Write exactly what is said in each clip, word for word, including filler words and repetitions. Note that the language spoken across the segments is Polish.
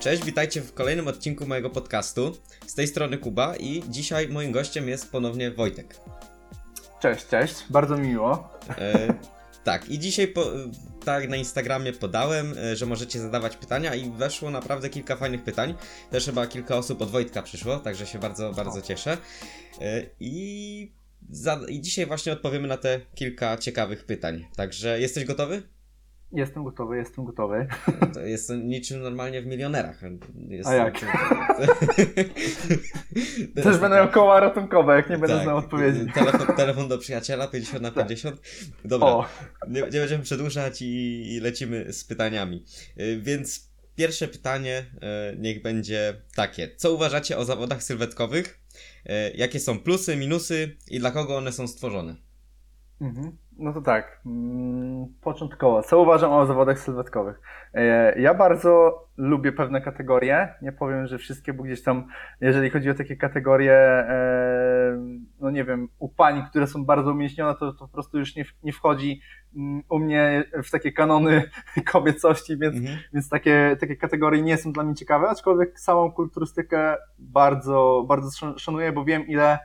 Cześć, witajcie w kolejnym odcinku mojego podcastu. Z tej strony Kuba i dzisiaj moim gościem jest ponownie Wojtek. Cześć, cześć, bardzo miło. E, tak, i dzisiaj po, tak na Instagramie podałem, że możecie zadawać pytania i weszło naprawdę kilka fajnych pytań. Też chyba kilka osób od Wojtka przyszło, także się bardzo, bardzo cieszę. E, i, za, I dzisiaj właśnie odpowiemy na te kilka ciekawych pytań. Także jesteś gotowy? Jestem gotowy, jestem gotowy. To jest niczym normalnie w Milionerach. Jest A jak? Też Też będą miał koła ratunkowe, jak nie będę tak, znał odpowiedzi. Telefon, telefon do przyjaciela, pięćdziesiąt na pięćdziesiąt. Dobra, O. nie, nie będziemy przedłużać i, i lecimy z pytaniami. Yy, Więc pierwsze pytanie yy, niech będzie takie. Co uważacie o zawodach sylwetkowych? Yy, Jakie są plusy, minusy i dla kogo one są stworzone? Mhm. No to tak, mm, początkowo, co uważam o zawodach sylwetkowych? E, ja bardzo lubię pewne kategorie, nie powiem, że wszystkie, bo gdzieś tam, jeżeli chodzi o takie kategorie, e, no nie wiem, u pań, które są bardzo umięśnione, to, to po prostu już nie, nie wchodzi mm, u mnie w takie kanony kobiecości, więc, Mhm. więc takie, takie kategorie nie są dla mnie ciekawe, aczkolwiek samą kulturystykę bardzo, bardzo szanuję, bo wiem, ile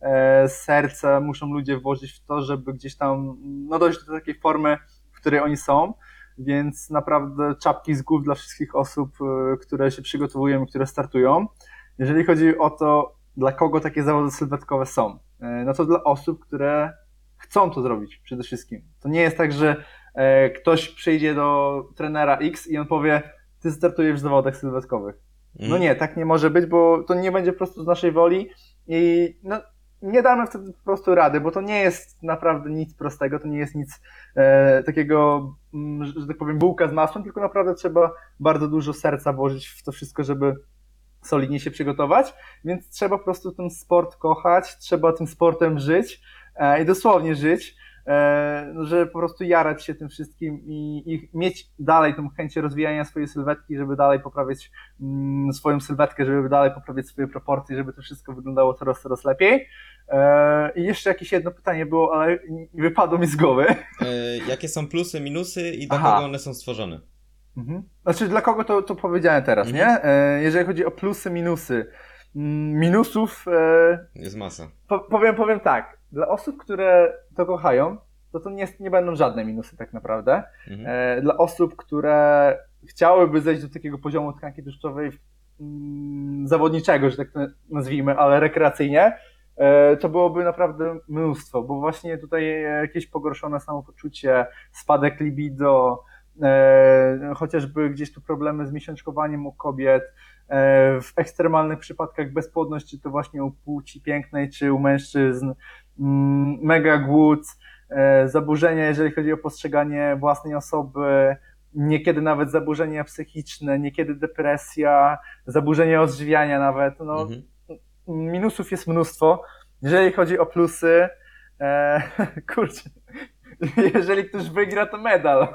serce muszą ludzie włożyć w to, żeby gdzieś tam no dojść do takiej formy, w której oni są, więc naprawdę czapki z głów dla wszystkich osób, które się przygotowują i które startują. Jeżeli chodzi o to, dla kogo takie zawody sylwetkowe są, no to dla osób, które chcą to zrobić przede wszystkim. To nie jest tak, że ktoś przyjdzie do trenera X i on powie, ty startujesz w zawodach sylwetkowych. No nie, tak nie może być, bo to nie będzie po prostu z naszej woli i no nie damy wtedy po prostu rady, bo to nie jest naprawdę nic prostego, to nie jest nic e, takiego, m, że tak powiem, bułka z masłem, tylko naprawdę trzeba bardzo dużo serca włożyć w to wszystko, żeby solidnie się przygotować, więc trzeba po prostu ten sport kochać, trzeba tym sportem żyć e, i dosłownie żyć, e, żeby po prostu jarać się tym wszystkim i, i mieć dalej tą chęć rozwijania swojej sylwetki, żeby dalej poprawiać mm, swoją sylwetkę, żeby dalej poprawiać swoje proporcje, żeby to wszystko wyglądało coraz, coraz lepiej. I jeszcze jakieś jedno pytanie było, ale wypadło mi z głowy. E, jakie są plusy, minusy i dla Aha. kogo one są stworzone? Mhm. Znaczy dla kogo to, to powiedziałem teraz, Mhm. nie? Jeżeli chodzi o plusy, minusy. Minusów... Jest masa. Po, powiem, powiem tak, dla osób, które to kochają, to to nie, nie będą żadne minusy tak naprawdę. Mhm. Dla osób, które chciałyby zejść do takiego poziomu tkanki tłuszczowej mm, zawodniczego, że tak to nazwijmy, ale rekreacyjnie, to byłoby naprawdę mnóstwo, bo właśnie tutaj jakieś pogorszone samopoczucie, spadek libido, e, chociażby gdzieś tu problemy z miesiączkowaniem u kobiet, e, w ekstremalnych przypadkach bezpłodność, czy to właśnie u płci pięknej, czy u mężczyzn, m, mega głód, e, zaburzenia, jeżeli chodzi o postrzeganie własnej osoby, niekiedy nawet zaburzenia psychiczne, niekiedy depresja, zaburzenia odżywiania nawet, no Mhm. minusów jest mnóstwo. Jeżeli chodzi o plusy, e, kurczę, jeżeli ktoś wygra, to medal.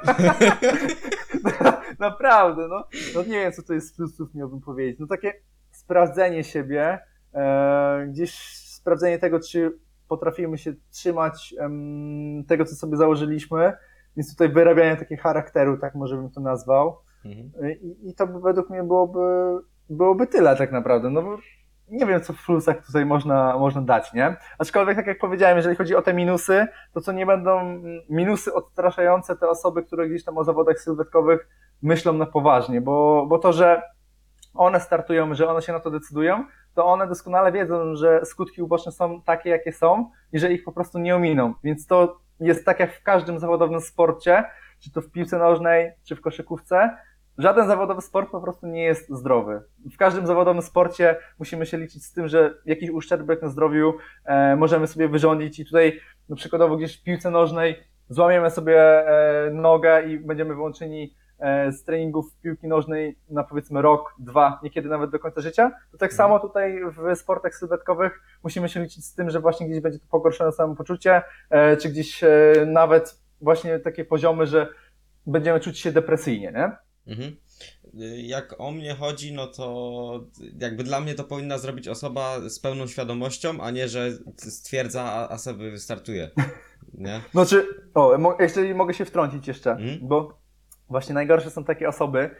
Naprawdę, no, no nie wiem, co to jest z plusów, miałbym powiedzieć. No takie sprawdzenie siebie, e, gdzieś sprawdzenie tego, czy potrafimy się trzymać em, tego, co sobie założyliśmy, więc tutaj wyrabianie takiego charakteru, tak może bym to nazwał. Mhm. I, i to by według mnie byłoby, byłoby tyle tak naprawdę, no bo nie wiem, co w plusach tutaj można, można dać, nie? Aczkolwiek, tak jak powiedziałem, jeżeli chodzi o te minusy, to co nie będą minusy odstraszające te osoby, które gdzieś tam o zawodach sylwetkowych myślą na poważnie, bo, bo to, że one startują, że one się na to decydują, to one doskonale wiedzą, że skutki uboczne są takie, jakie są, jeżeli ich po prostu nie ominą. Więc to jest tak jak w każdym zawodowym sporcie, czy to w piłce nożnej, czy w koszykówce, żaden zawodowy sport po prostu nie jest zdrowy. W każdym zawodowym sporcie musimy się liczyć z tym, że jakiś uszczerbek na zdrowiu e, możemy sobie wyrządzić i tutaj no przykładowo gdzieś w piłce nożnej złamiemy sobie e, nogę i będziemy wyłączeni e, z treningów piłki nożnej na powiedzmy rok, dwa, niekiedy nawet do końca życia. To tak samo tutaj w sportach sylwetkowych musimy się liczyć z tym, że właśnie gdzieś będzie to pogorszone samopoczucie, e, czy gdzieś e, nawet właśnie takie poziomy, że będziemy czuć się depresyjnie, nie? Mhm. Jak o mnie chodzi, no to jakby dla mnie to powinna zrobić osoba z pełną świadomością, a nie, że stwierdza, a, a sobie wystartuje. Nie? Znaczy, o, mo- jeśli mogę się wtrącić jeszcze, Mhm. bo właśnie najgorsze są takie osoby,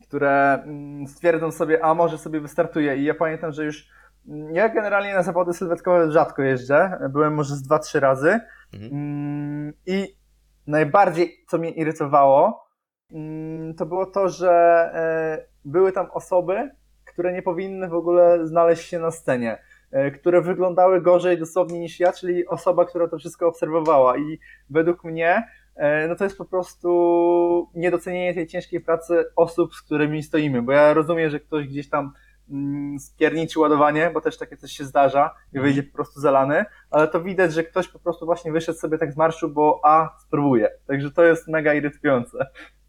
które mm, stwierdzą sobie, a może sobie wystartuję. I ja pamiętam, że już mm, ja generalnie na zawody sylwetkowe rzadko jeżdżę, byłem może z dwa, trzy razy. Mhm. Mm, I najbardziej, co mnie irytowało, mm, to było to, że e, były tam osoby, które nie powinny w ogóle znaleźć się na scenie, e, które wyglądały gorzej dosłownie niż ja, czyli osoba, która to wszystko obserwowała. I według mnie e, no to jest po prostu niedocenienie tej ciężkiej pracy osób, z którymi stoimy, bo ja rozumiem, że ktoś gdzieś tam mm, spierniczy ładowanie, bo też takie coś się zdarza i wyjdzie po prostu zalany, ale to widać, że ktoś po prostu właśnie wyszedł sobie tak z marszu, bo a, spróbuje. Także to jest mega irytujące.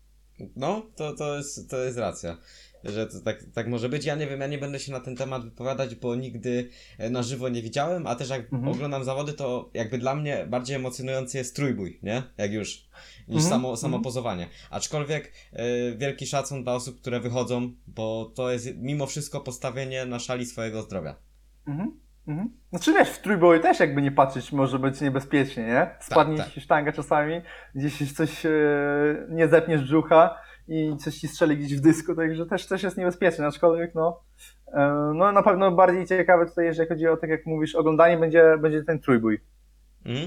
No, to, to, jest, to jest racja, że to tak, tak może być. Ja nie wiem, ja nie będę się na ten temat wypowiadać, bo nigdy na żywo nie widziałem, a też jak Mhm. oglądam zawody, to jakby dla mnie bardziej emocjonujący jest trójbój, nie? Jak już, niż Mhm. samo, samo Mhm. pozowanie. Aczkolwiek y, wielki szacun dla osób, które wychodzą, bo to jest mimo wszystko postawienie na szali swojego zdrowia. Mhm. Mhm. Znaczy wiesz, w trójboju też jakby nie patrzeć może być niebezpiecznie, nie? Spadnie tak. ci sztanga czasami, gdzieś coś e, nie zepniesz brzucha i coś ci strzeli gdzieś w dysku, także też, też jest niebezpieczne, aczkolwiek no, e, no na pewno bardziej ciekawe tutaj, jeżeli chodzi o, tak jak mówisz, oglądanie, będzie, będzie ten trójbój. Mhm.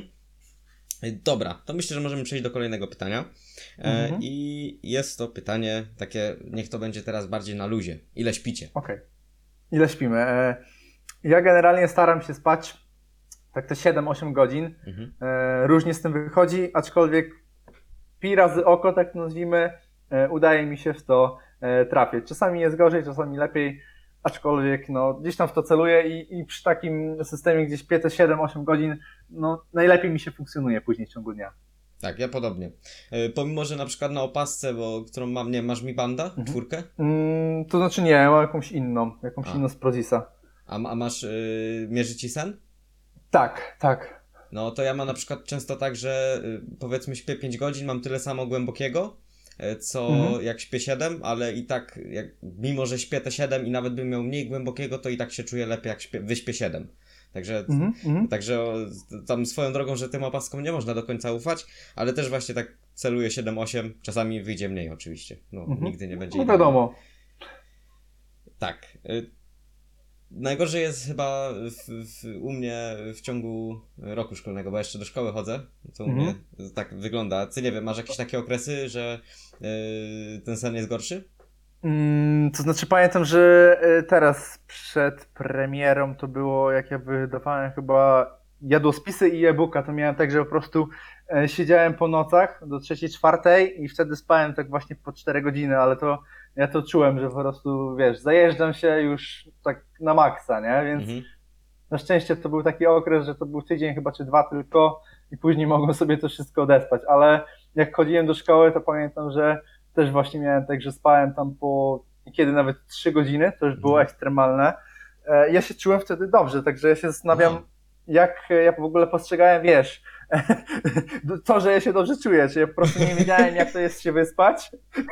Dobra, to myślę, że możemy przejść do kolejnego pytania. E, Mhm. I jest to pytanie takie, niech to będzie teraz bardziej na luzie. Ile śpicie? Okej. Ile śpimy? E, ja generalnie staram się spać tak te siedem osiem godzin. Mhm. E, różnie z tym wychodzi, aczkolwiek pi razy oko, tak nazwijmy, e, udaje mi się w to e, trafić. Czasami jest gorzej, czasami lepiej, aczkolwiek no, gdzieś tam w to celuję i, i przy takim systemie gdzieś śpię te siedem osiem godzin, no najlepiej mi się funkcjonuje później w ciągu dnia. Tak, ja podobnie. E, pomimo, że na przykład na opasce, bo, którą mam, nie masz mi banda, Mhm. czwórkę, Mm, to znaczy nie, mam jakąś inną, jakąś A. inną z Prozisa. a, a masz, y, mierzy ci sen? Tak, tak. No to ja mam na przykład często tak, że y, powiedzmy śpię pięć godzin, mam tyle samo głębokiego, y, co Mhm. jak śpię siedem, ale i tak, jak, mimo że śpię te siedem i nawet bym miał mniej głębokiego, to i tak się czuję lepiej, jak śpię, wyśpię siedem. Także, Mhm, mhm. także o, tam swoją drogą, że tym opaskom nie można do końca ufać, ale też właśnie tak celuję siedem osiem, czasami wyjdzie mniej oczywiście. No, Mhm. nigdy nie będzie No idealnie. wiadomo. Tak. Y, Najgorzej jest chyba w, w, u mnie w ciągu roku szkolnego, bo jeszcze do szkoły chodzę. To u Mhm. mnie tak wygląda. Ty nie wiem, masz jakieś takie okresy, że yy, ten sen jest gorszy? Mm, to znaczy pamiętam, że y, teraz przed premierą to było, jak ja wydawałem chyba jadłospisy i e-booka, to miałem tak, że po prostu e, siedziałem po nocach do trzeciej, czwartej i wtedy spałem tak właśnie po cztery godziny, ale to ja to czułem, że po prostu, wiesz, zajeżdżam się już tak na maksa, nie? Więc Mhm. na szczęście to był taki okres, że to był tydzień chyba czy dwa tylko i później mogłem sobie to wszystko odespać, ale jak chodziłem do szkoły, to pamiętam, że też właśnie miałem tak, że spałem tam po niekiedy nawet trzy godziny, to już było Mhm. ekstremalne. E, Ja się czułem wtedy dobrze, także ja się zastanawiam, Aha. jak ja w ogóle postrzegałem, wiesz, to, że ja się dobrze czuję, czy ja po prostu nie wiedziałem, jak to jest się wyspać,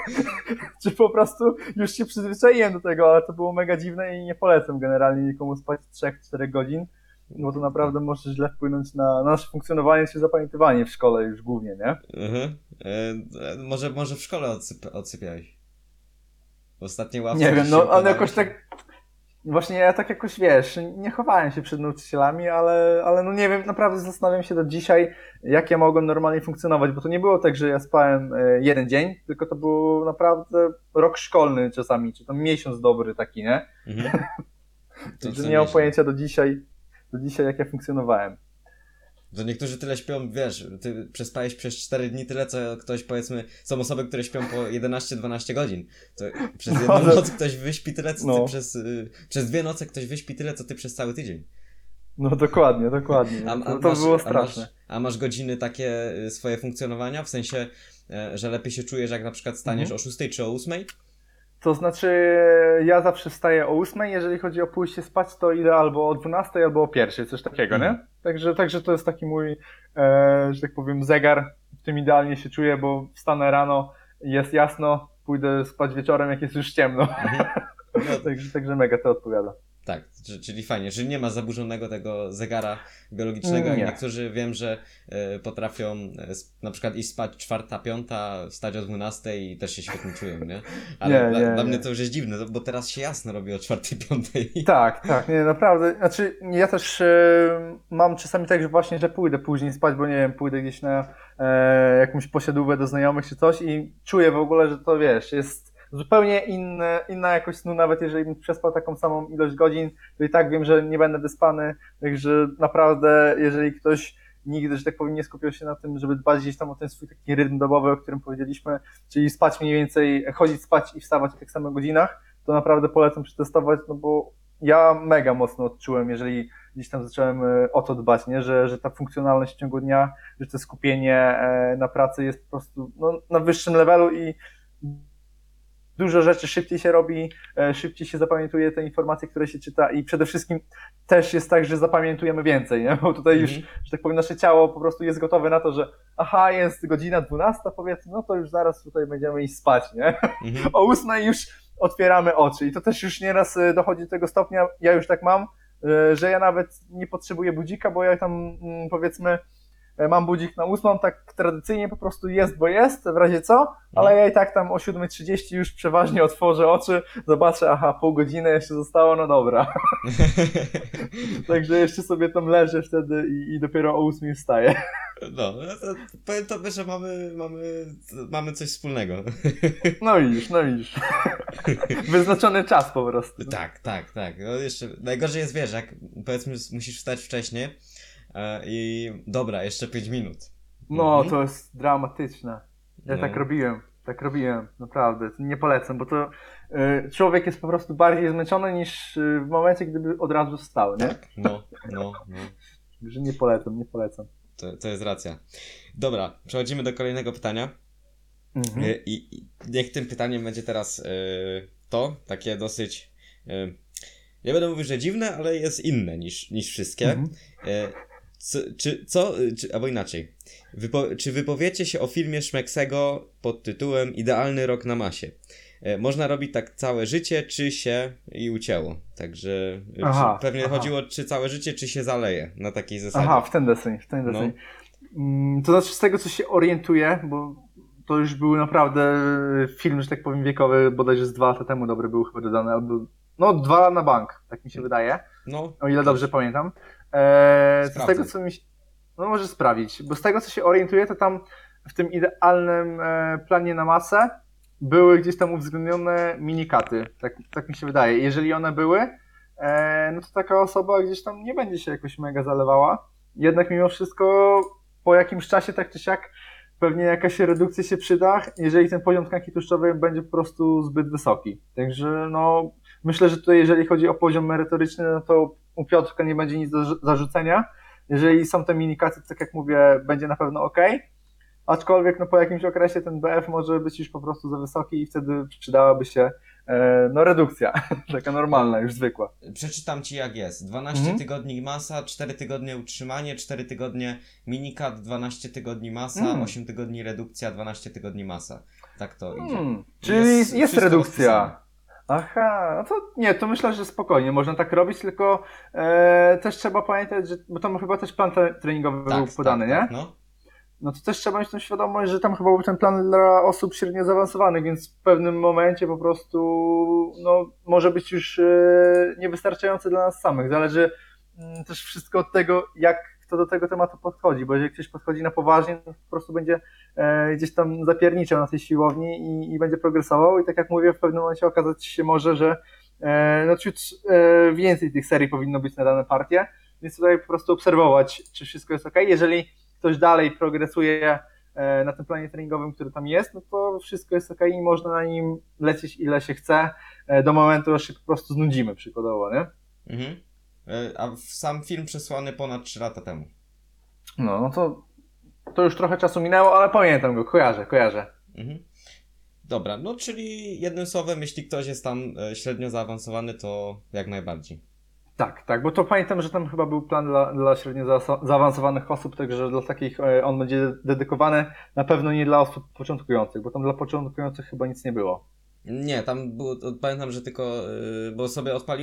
czy po prostu już się przyzwyczaiłem do tego, ale to było mega dziwne i nie polecam generalnie nikomu spać trzy cztery godzin, bo to naprawdę może źle wpłynąć na nasze funkcjonowanie czy zapamiętywanie w szkole już głównie, nie? Mhm. E, może, może w szkole odsyp, odsypiałeś? W ostatniej ławce Nie wiem, gdzieś no się ale układałeś? jakoś tak, właśnie ja tak jakoś, wiesz, nie chowałem się przed nauczycielami, ale, ale no nie wiem, naprawdę zastanawiam się do dzisiaj, jak ja mogłem normalnie funkcjonować, bo to nie było tak, że ja spałem e, jeden dzień, tylko to był naprawdę rok szkolny czasami, czy tam miesiąc dobry taki, nie? Mhm. To Także co nie mam nieźle. pojęcia do dzisiaj, do dzisiaj jak ja funkcjonowałem. To niektórzy tyle śpią, wiesz, ty przespałeś przez cztery dni tyle, co ktoś, powiedzmy, są osoby, które śpią po jedenaście dwanaście godzin. To przez jedną No, to- noc ktoś wyśpi tyle, co ty no. przez... Y, przez dwie noce ktoś wyśpi tyle, co ty przez cały tydzień. No dokładnie, dokładnie. A, a, To, to masz, było a, straszne. masz, a masz godziny takie y, swoje funkcjonowania, w sensie, e, że lepiej się czujesz, jak na przykład staniesz Mhm. o szóstej czy o ósmej? To znaczy, ja zawsze wstaję o ósmej, jeżeli chodzi o pójście spać, to idę albo o dwunastej, albo o pierwszej, coś takiego, Mhm. nie? Także, także to jest taki mój, e, że tak powiem, zegar, w tym idealnie się czuję, bo wstanę rano, jest jasno, pójdę spać wieczorem, jak jest już ciemno. Mhm. No, także, także mega to odpowiada. Tak, czy- czyli fajnie, że nie ma zaburzonego tego zegara biologicznego, jak Nie. niektórzy wiem, że e, potrafią e, sp- na przykład iść spać czwarta, piąta, wstać o dwunastej i też się świetnie czują, nie? Ale Nie, dla, nie, dla mnie nie. to już jest dziwne, bo teraz się jasno robi o czwartej, piątej. Tak, tak, nie, naprawdę. Znaczy, ja też e, mam czasami tak, że właśnie, że pójdę później spać, bo nie wiem, pójdę gdzieś na e, jakąś posiadówę do znajomych czy coś i czuję w ogóle, że to wiesz, jest zupełnie inne, inna jakość snu, nawet jeżeli bym przespał taką samą ilość godzin, to i tak wiem, że nie będę wyspany, także naprawdę, jeżeli ktoś nigdy, że tak powiem, nie skupiał się na tym, żeby dbać gdzieś tam o ten swój taki rytm dobowy, o którym powiedzieliśmy, czyli spać mniej więcej, chodzić spać i wstawać w tych samych godzinach, to naprawdę polecam przetestować, no bo ja mega mocno odczułem, jeżeli gdzieś tam zacząłem e, o to dbać, nie? Że, że ta funkcjonalność w ciągu dnia, że to skupienie e, na pracy jest po prostu no, na wyższym levelu i dużo rzeczy szybciej się robi, e, szybciej się zapamiętuje te informacje, które się czyta i przede wszystkim też jest tak, że zapamiętujemy więcej, nie? Bo tutaj już, Mhm. że tak powiem, nasze ciało po prostu jest gotowe na to, że aha, jest godzina dwunasta powiedzmy, no to już zaraz tutaj będziemy iść spać, nie? Mhm. O ósmej już otwieramy oczy i to też już nieraz e, dochodzi do tego stopnia, ja już tak mam, e, że ja nawet nie potrzebuję budzika, bo ja tam mm, powiedzmy e, mam budzik na ósmą, tak tradycyjnie po prostu jest, bo jest, w razie co, ale ja i tak tam o siódma trzydzieści już przeważnie otworzę oczy, zobaczę, aha, pół godziny jeszcze zostało, no dobra. Także jeszcze sobie tam leżę wtedy i, i dopiero o ósmej wstaję. No, no to powiem tobie, że mamy, mamy, mamy coś wspólnego. No widzisz, no widzisz. Wyznaczony czas po prostu. Tak, tak, tak. No jeszcze najgorzej jest, wiesz, jak powiedzmy musisz wstać wcześniej e, i dobra, jeszcze pięć minut. No, Mhm. to jest dramatyczne. Ja No. tak robiłem, tak robiłem, naprawdę. Nie polecam, bo to y, człowiek jest po prostu bardziej zmęczony niż y, w momencie, gdyby od razu wstał, nie? Tak, no, no, no. Także nie polecam, nie polecam. To, to jest racja. Dobra, przechodzimy do kolejnego pytania. Mhm. E, I, I niech tym pytaniem będzie teraz e, to, takie dosyć, e, nie będę mówił, że dziwne, ale jest inne niż, niż wszystkie. Mhm. E, co, czy, co, czy, albo inaczej, Wypo, czy wypowiecie się o filmie Szmeksego pod tytułem Idealny rok na masie? E, można robić tak całe życie, czy się i ucięło. Także e, Aha, czy, pewnie aha. chodziło, czy całe życie, czy się zaleje na takiej zasadzie. Aha, w ten deseń, w ten No. deseń. Mm, To znaczy z tego, co się orientuję, bo to już był naprawdę film, że tak powiem, wiekowy, bodajże z dwa lata temu dobry był chyba dodany, albo no dwa na bank, tak mi się wydaje, No, o ile dobrze pamiętam. Eee, z Sprawdzę. tego, co mi się... No może sprawdzić, bo z tego, co się orientuję, to tam w tym idealnym e, planie na masę były gdzieś tam uwzględnione minikaty, tak, tak mi się wydaje. Jeżeli one były, e, no to taka osoba gdzieś tam nie będzie się jakoś mega zalewała. Jednak mimo wszystko po jakimś czasie, tak czy siak, pewnie jakaś redukcja się przyda, jeżeli ten poziom tkanki tłuszczowej będzie po prostu zbyt wysoki. Także no, myślę, że tutaj jeżeli chodzi o poziom merytoryczny, no to u Piotrka nie będzie nic do zarzucenia. Jeżeli są te minikaty, tak jak mówię, będzie na pewno ok. Aczkolwiek no, po jakimś okresie ten B F może być już po prostu za wysoki i wtedy przydałaby się e, no, redukcja, taka normalna, już zwykła. przeczytam ci jak jest. dwanaście Mhm. tygodni masa, cztery tygodnie utrzymanie, cztery tygodnie minikat, dwanaście tygodni masa, Mm. osiem tygodni redukcja, dwanaście tygodni masa. Tak to idzie. Hmm, czyli jest, jest wszystko redukcja. rozpisane. Aha, no to nie, to myślę, że spokojnie można tak robić, tylko e, też trzeba pamiętać, że, bo tam chyba też plan tre- treningowy Tak, był podany, tak, nie? tak, no. No to też trzeba mieć tą świadomość, że tam chyba był ten plan dla osób średnio zaawansowanych, więc w pewnym momencie po prostu no, może być już e, niewystarczający dla nas samych. Zależy mm, też wszystko od tego, jak kto do tego tematu podchodzi, bo jeżeli ktoś podchodzi na poważnie, to po prostu będzie e, gdzieś tam zapierniczał na tej siłowni i, i będzie progresował i tak jak mówię, w pewnym momencie okazać się może, że e, no, ciut e, więcej tych serii powinno być na dane partie, więc tutaj po prostu obserwować, czy wszystko jest ok. Jeżeli ktoś dalej progresuje e, na tym planie treningowym, który tam jest, no to wszystko jest ok i można na nim lecieć ile się chce, e, do momentu, aż się po prostu znudzimy przykładowo, nie? Mhm. E, A w- sam film przesłany ponad trzy lata temu. No, no to, to już trochę czasu minęło, ale pamiętam go, kojarzę, kojarzę. Mhm. Dobra, no czyli jednym słowem, jeśli ktoś jest tam e, średnio zaawansowany, to jak najbardziej. Tak, tak, bo to pamiętam, że tam chyba był plan dla, dla średnio zaasa- zaawansowanych osób, także dla takich e, on będzie dedykowany, na pewno nie dla osób początkujących, bo tam dla początkujących chyba nic nie było. Nie, tam było, to pamiętam, że tylko, yy, bo sobie odpaliłem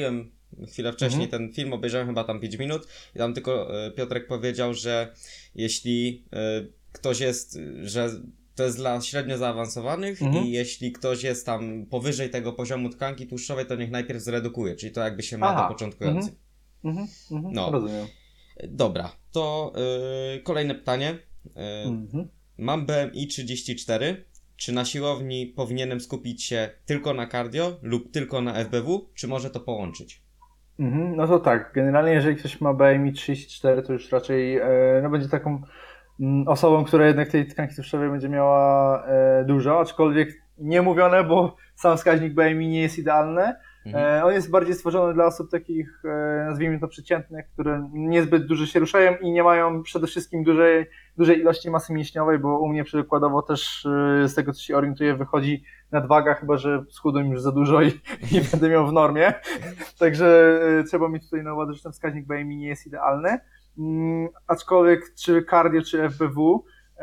chwilę wcześniej Mhm. ten film obejrzałem, chyba tam pięć minut i tam tylko e, Piotrek powiedział, że jeśli e, ktoś jest, że to jest dla średnio zaawansowanych Mhm. i jeśli ktoś jest tam powyżej tego poziomu tkanki tłuszczowej, to niech najpierw zredukuje, czyli to jakby się ma Aha. do początkujących. Mhm. Mhm. No. Rozumiem. Dobra, to yy, kolejne pytanie. Yy, Mhm. Mam B M I trzydzieści cztery. Czy na siłowni powinienem skupić się tylko na cardio lub tylko na F B W, czy może to połączyć? Mhm. No to tak, generalnie jeżeli ktoś ma B M I trzydzieści cztery, to już raczej e, no będzie taką mm, osobą, która jednak tej tkanki tłuszczowej będzie miała e, dużo, aczkolwiek nie mówione, bo sam wskaźnik B M I nie jest idealny. Mhm. E, on jest bardziej stworzony dla osób takich, e, nazwijmy to przeciętnych, które niezbyt dużo się ruszają i nie mają przede wszystkim dużej, dużej ilości masy mięśniowej, bo u mnie przykładowo też e, z tego, co się orientuję, wychodzi nadwaga, chyba że schudłem już za dużo i, i będę miał w normie. Także e, trzeba mieć tutaj na uwadze, że ten wskaźnik B M I nie jest idealny. Mm, aczkolwiek czy cardio, czy F B W,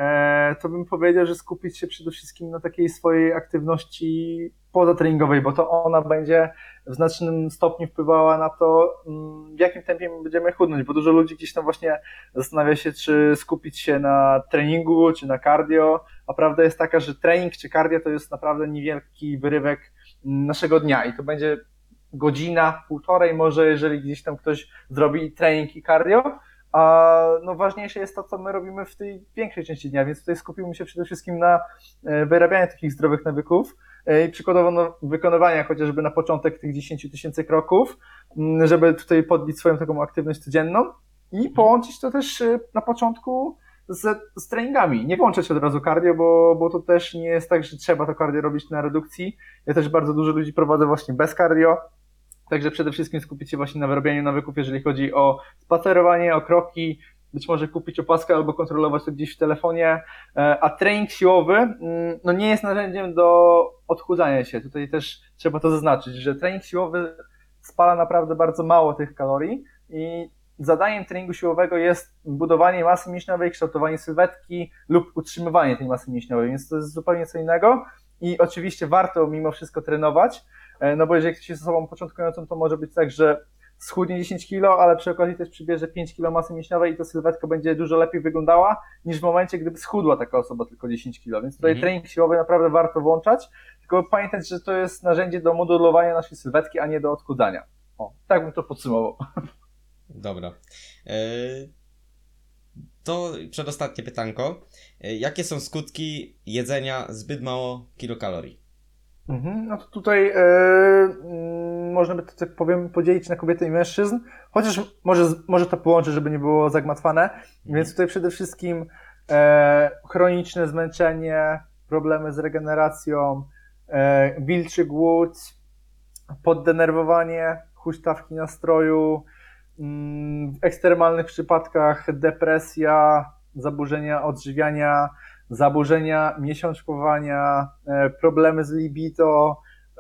e, to bym powiedział, że skupić się przede wszystkim na takiej swojej aktywności pozatreningowej, bo to ona będzie w znacznym stopniu wpływała na to, w jakim tempie my będziemy chudnąć, bo dużo ludzi gdzieś tam właśnie zastanawia się, czy skupić się na treningu, czy na cardio, a prawda jest taka, że trening czy cardio to jest naprawdę niewielki wyrywek naszego dnia i to będzie godzina, półtorej może, jeżeli gdzieś tam ktoś zrobi trening i cardio, a no ważniejsze jest to, co my robimy w tej większej części dnia, więc tutaj skupimy się przede wszystkim na wyrabianiu takich zdrowych nawyków i przykładowo no, wykonywania chociażby na początek tych dziesięć tysięcy kroków, żeby tutaj podbić swoją taką aktywność codzienną i połączyć to też na początku z, z treningami. Nie włączać od razu cardio, bo, bo to też nie jest tak, że trzeba to cardio robić na redukcji. Ja też bardzo dużo ludzi prowadzę właśnie bez cardio. Także przede wszystkim skupić się właśnie na wyrobieniu nawyków, jeżeli chodzi o spacerowanie, o kroki, być może kupić opaskę albo kontrolować to gdzieś w telefonie, a trening siłowy no nie jest narzędziem do odchudzania się. Tutaj też trzeba to zaznaczyć, że trening siłowy spala naprawdę bardzo mało tych kalorii i zadaniem treningu siłowego jest budowanie masy mięśniowej, kształtowanie sylwetki lub utrzymywanie tej masy mięśniowej, więc to jest zupełnie co innego i oczywiście warto mimo wszystko trenować, no bo jeżeli ktoś jest osobą początkującą, to może być tak, że schudnie dziesięć kilo, ale przy okazji też przybierze pięć kilo masy mięśniowej i to sylwetka będzie dużo lepiej wyglądała niż w momencie, gdyby schudła taka osoba tylko dziesięć kilo, więc tutaj Mhm. trening siłowy naprawdę warto włączać, tylko pamiętać, że to jest narzędzie do modulowania naszej sylwetki, a nie do odchudzania. O, tak bym to podsumował. Dobra. Yy, to przedostatnie pytanko. Yy, jakie są skutki jedzenia zbyt mało kilokalorii? Mhm, no to tutaj e, mm, można by to, tak powiem, podzielić na kobiety i mężczyzn, chociaż może, może to połączyć, żeby nie było zagmatwane, mhm. Więc tutaj przede wszystkim e, chroniczne zmęczenie, problemy z regeneracją, e, wilczy głód, poddenerwowanie, huśtawki nastroju, mm, w ekstremalnych przypadkach depresja, zaburzenia odżywiania, zaburzenia miesiączkowania, problemy z libido,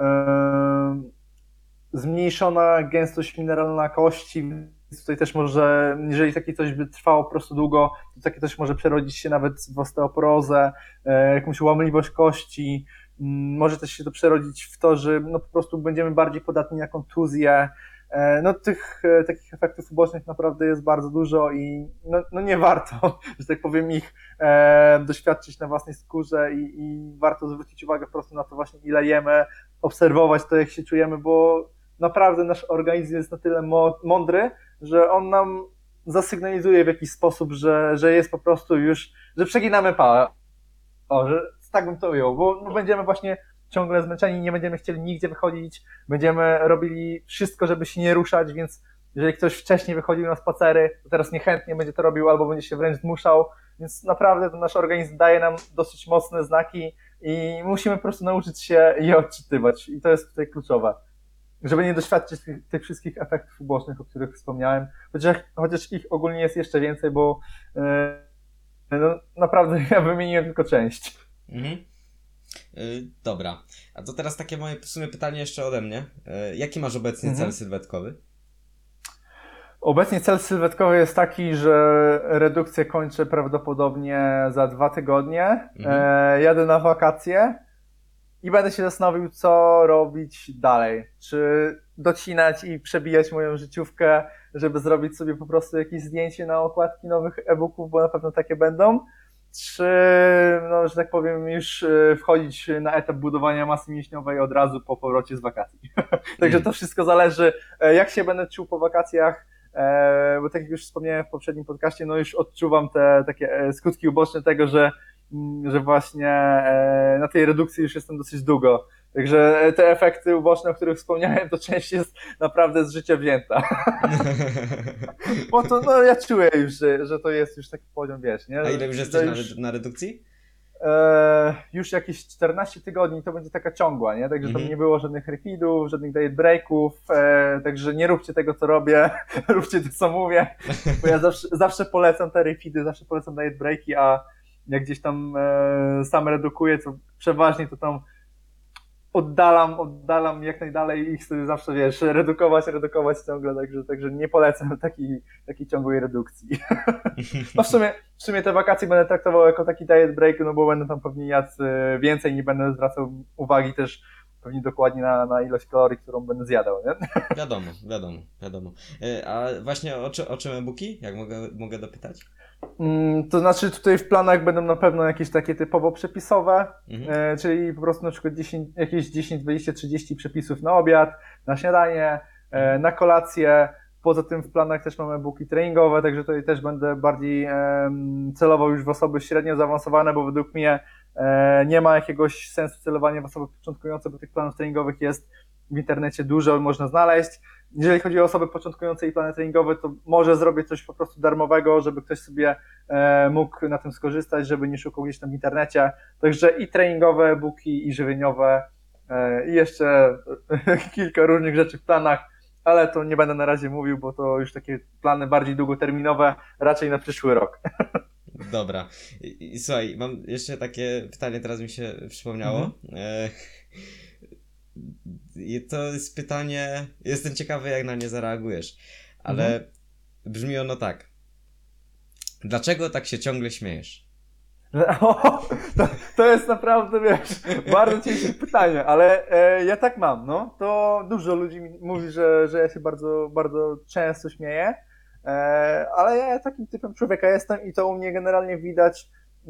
zmniejszona gęstość mineralna kości. Tutaj też może, jeżeli takie coś by trwało po prostu długo, to takie coś może przerodzić się nawet w osteoporozę, jakąś łamliwość kości. Może też się to przerodzić w to, że no po prostu będziemy bardziej podatni na kontuzje. No tych takich efektów ubocznych naprawdę jest bardzo dużo i no, no nie warto, że tak powiem, ich e, doświadczyć na własnej skórze i, i warto zwrócić uwagę po prostu na to właśnie, ile jemy, obserwować to, jak się czujemy, bo naprawdę nasz organizm jest na tyle mądry, że on nam zasygnalizuje w jakiś sposób, że, że jest po prostu już, że przeginamy pałę. O, że tak bym to ujął, bo no, będziemy właśnie ciągle zmęczeni, nie będziemy chcieli nigdzie wychodzić, będziemy robili wszystko, żeby się nie ruszać, więc jeżeli ktoś wcześniej wychodził na spacery, to teraz niechętnie będzie to robił albo będzie się wręcz zmuszał, więc naprawdę to nasz organizm daje nam dosyć mocne znaki i musimy po prostu nauczyć się je odczytywać i to jest tutaj kluczowe, żeby nie doświadczyć tych, tych wszystkich efektów ubocznych, o których wspomniałem, chociaż, chociaż ich ogólnie jest jeszcze więcej, bo yy, no, naprawdę ja wymieniłem tylko część. Mhm. Yy, dobra, a to teraz takie moje w sumie pytanie jeszcze ode mnie. Yy, jaki masz obecnie Mhm. cel sylwetkowy? Obecnie cel sylwetkowy jest taki, że redukcję kończę prawdopodobnie za dwa tygodnie. Mhm. E, jadę na wakacje i będę się zastanowił, co robić dalej. Czy docinać i przebijać moją życiówkę, żeby zrobić sobie po prostu jakieś zdjęcie na okładki nowych e-booków, bo na pewno takie będą. Czy, no, że tak powiem, już wchodzić na etap budowania masy mięśniowej od razu po powrocie z wakacji. Także to wszystko zależy, jak się będę czuł po wakacjach, bo tak jak już wspomniałem w poprzednim podcaście, no już odczuwam te takie skutki uboczne tego, że, że właśnie na tej redukcji już jestem dosyć długo. Także te efekty uboczne, o których wspomniałem, to część jest naprawdę z życia wzięta. Bo to, no ja czuję już, że, że to jest już taki poziom, wiesz, nie? A ile już jesteś już, na, na redukcji? E, już jakieś czternaście tygodni to będzie taka ciągła, nie? Także mm-hmm. tam nie było żadnych refeedów, żadnych diet breaków, e, także nie róbcie tego, co robię, róbcie to, co mówię, bo ja zawsze, zawsze polecam te refeedy, zawsze polecam diet breaki, a jak gdzieś tam e, sam redukuję, to przeważnie to tam oddalam, oddalam jak najdalej i chcę zawsze, wiesz, redukować, redukować ciągle, także, także nie polecam takiej, takiej ciągłej redukcji. No w sumie, w sumie te wakacje będę traktował jako taki diet break, no bo będę tam pewnie jadł więcej, nie będę zwracał uwagi też pewnie dokładnie na, na ilość kalorii, którą będę zjadał, nie? Wiadomo, wiadomo, wiadomo. A właśnie o, o czym e-booki? Jak mogę, mogę dopytać? To znaczy tutaj w planach będą na pewno jakieś takie typowo przepisowe, mhm. e, czyli po prostu na przykład dziesięć, jakieś dziesięć, dwadzieścia, trzydzieści przepisów na obiad, na śniadanie, e, na kolację. Poza tym w planach też mamy e-booki treningowe, także tutaj też będę bardziej e, celował już w osoby średnio zaawansowane, bo według mnie e, nie ma jakiegoś sensu celowania w osoby początkujące, bo tych planów treningowych jest w internecie dużo, można znaleźć. Jeżeli chodzi o osoby początkujące i plany treningowe, to może zrobię coś po prostu darmowego, żeby ktoś sobie e, mógł na tym skorzystać, żeby nie szukał gdzieś tam w internecie. Także i treningowe e-booki, i żywieniowe, e, i jeszcze kilka różnych rzeczy w planach, ale to nie będę na razie mówił, bo to już takie plany bardziej długoterminowe, raczej na przyszły rok. Dobra. I, i słuchaj, mam jeszcze takie pytanie, teraz mi się przypomniało. Mhm. E, I to jest pytanie, jestem ciekawy, jak na nie zareagujesz, ale mhm. brzmi ono tak. Dlaczego tak się ciągle śmiejesz? O, to, to jest naprawdę, wiesz, bardzo ciężkie pytanie, ale e, ja tak mam, no. To dużo ludzi mi mówi, że, że ja się bardzo, bardzo często śmieję, e, ale ja takim typem człowieka jestem i to u mnie generalnie widać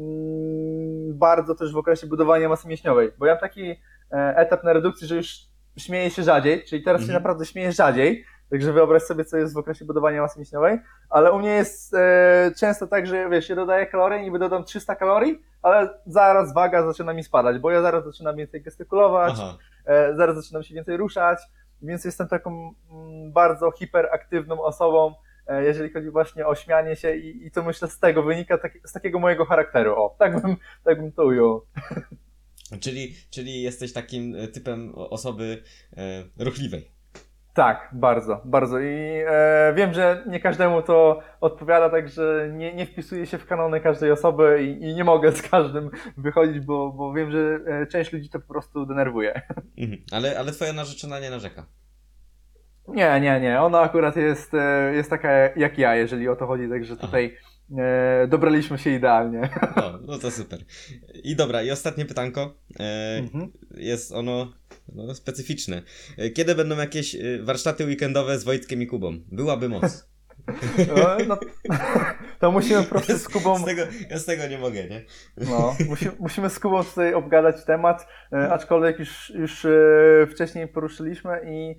mm, bardzo też w okresie budowania masy mięśniowej, bo ja mam taki etap na redukcji, że już śmieję się rzadziej, czyli teraz mm-hmm. się naprawdę śmieję rzadziej, także wyobraź sobie, co jest w okresie budowania masy mięśniowej, ale u mnie jest e, często tak, że wiesz, ja dodaję kalorie, niby dodam trzysta kalorii, ale zaraz waga zaczyna mi spadać, bo ja zaraz zaczynam więcej gestykulować, e, zaraz zaczynam się więcej ruszać, więc jestem taką m, bardzo hiperaktywną osobą, e, jeżeli chodzi właśnie o śmianie się i, i to myślę z tego wynika, tak, z takiego mojego charakteru, o, tak bym, tak bym to ujął. Czyli, czyli jesteś takim typem osoby e, ruchliwej. Tak, bardzo, bardzo. I e, wiem, że nie każdemu to odpowiada, także nie, nie wpisuję się w kanony każdej osoby i, i nie mogę z każdym wychodzić, bo, bo wiem, że część ludzi to po prostu denerwuje. Mhm. Ale, ale twoja narzeczona nie narzeka? Nie, nie, nie. Ona akurat jest, jest taka jak ja, jeżeli o to chodzi, także tutaj e, dobraliśmy się idealnie. No, no to super. I dobra, i ostatnie pytanko. E, mhm. Jest ono no, specyficzne. Kiedy będą jakieś warsztaty weekendowe z Wojtkiem i Kubą? Byłaby moc. No, no, to musimy po prostu z Kubą... Z tego, ja z tego nie mogę, nie? No, musimy, musimy z Kubą tutaj obgadać temat, e, aczkolwiek już, już e, wcześniej poruszyliśmy i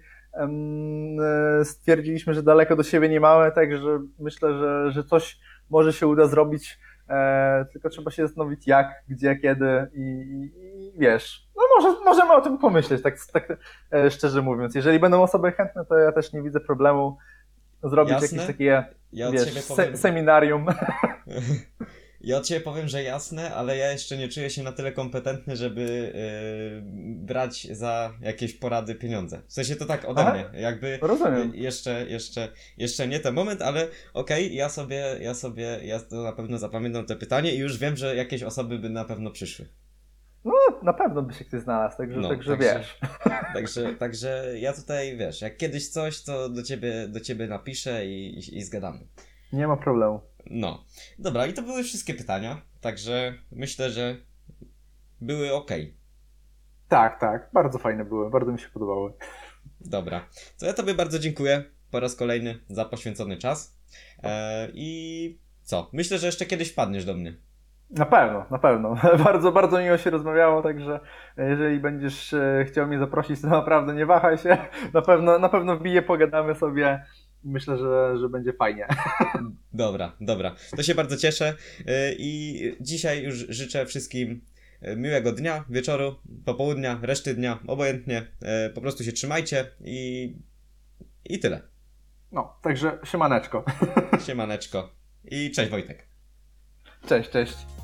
e, stwierdziliśmy, że daleko do siebie nie mamy, także myślę, że, że coś może się uda zrobić, e, tylko trzeba się zastanowić jak, gdzie, kiedy i, i, i wiesz, no może, możemy o tym pomyśleć, tak, tak e, szczerze mówiąc. Jeżeli będą osoby chętne, to ja też nie widzę problemu zrobić jasne. Jakieś takie ja wiesz, powiem... se, seminarium. Ja od Ciebie powiem, że jasne, ale ja jeszcze nie czuję się na tyle kompetentny, żeby yy, brać za jakieś porady pieniądze. W sensie to tak ode Aha, mnie, jakby rozumiem. Jeszcze, jeszcze, jeszcze nie ten moment, ale okej, okay, ja sobie, ja sobie, ja to na pewno zapamiętam to pytanie i już wiem, że jakieś osoby by na pewno przyszły. No, na pewno by się ktoś znalazł, także, no, także, także wiesz. Także, także ja tutaj, wiesz, jak kiedyś coś, to do Ciebie, do ciebie napiszę i, i, i zgadamy. Nie ma problemu. No, dobra, i to były wszystkie pytania, także myślę, że były ok. Tak, tak, bardzo fajne były, bardzo mi się podobały. Dobra, to ja tobie bardzo dziękuję po raz kolejny za poświęcony czas e, i co, myślę, że jeszcze kiedyś wpadniesz do mnie. Na pewno, na pewno. Bardzo, bardzo miło się rozmawiało, także jeżeli będziesz e, chciał mnie zaprosić, to naprawdę nie wahaj się. Na pewno, na pewno wbiję, pogadamy sobie. Myślę, że, że będzie fajnie. Dobra, dobra, to się bardzo cieszę e, i dzisiaj już życzę wszystkim e, miłego dnia, wieczoru, popołudnia, reszty dnia, obojętnie, e, po prostu się trzymajcie i, i tyle. No, także siemaneczko. Siemaneczko i cześć Wojtek. Cześć, cześć.